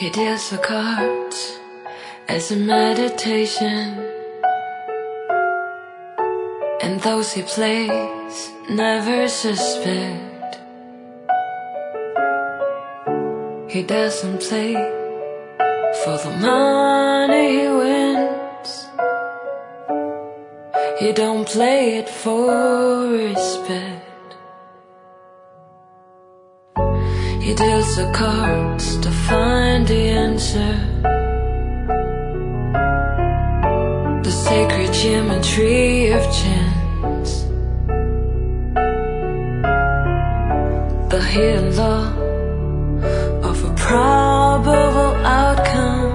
He deals the cards as a meditation, and those he plays never suspect. He doesn't play for the money he wins. He don't play it for respect. He deals the cards to find the answer, the sacred geometry of chance, the hidden law of a probable outcome.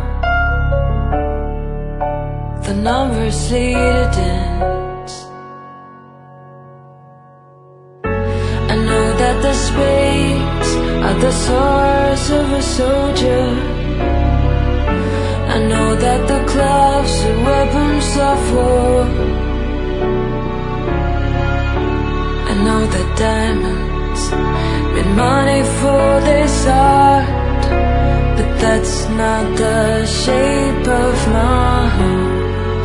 The numbers lead a dance. I know that the spades are the swords of a soldier. I know that the clubs are weapons of war. I know that diamonds mean money for this art, but that's not the shape of my heart.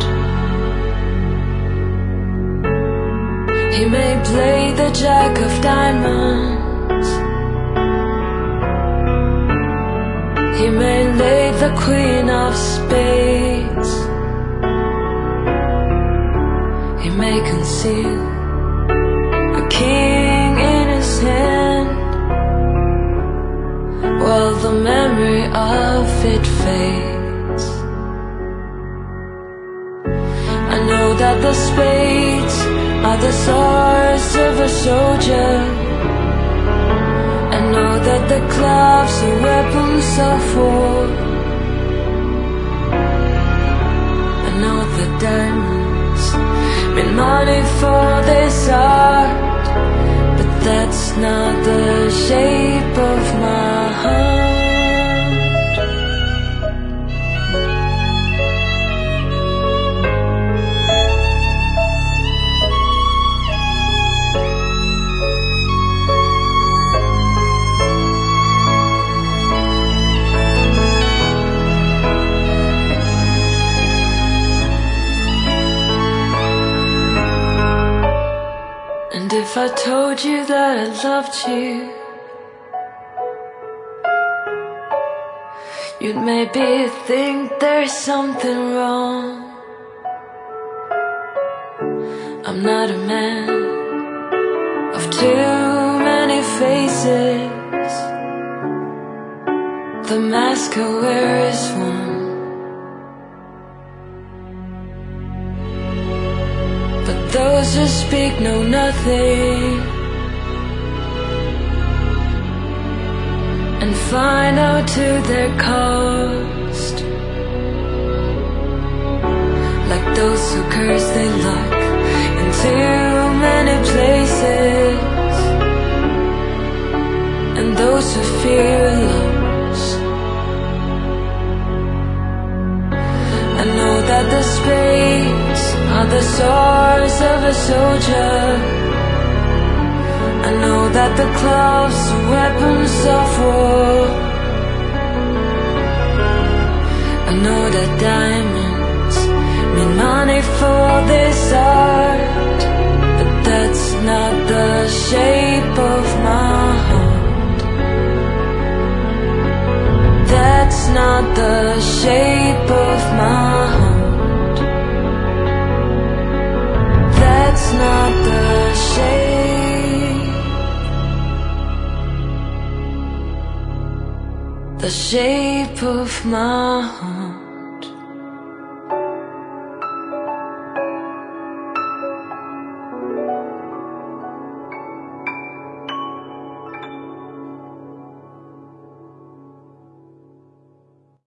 He may play the jack of diamonds, he may lay the queen of spades, he may conceal a king in his hand, while the memory of it fades. I know that the spades are the swords of a soldier. I know that the clubs are weapons of war. I know that diamonds mean money for this art, but that's not the shape of my heart. And if I told you that I loved you, you'd maybe think there's something wrong. I'm not a man of too many faces. The mask I wear is one, but those who speak know nothing and find out to their cost. Like those who curse their luck in too many places, and those who fear loss. I know that the spades are the swords of a soldier. I know that the clubs are weapons of war. I know that diamonds mean money for this art, but that's not the shape of my heart. That's not the shape of my heart. That's not the shape of my heart.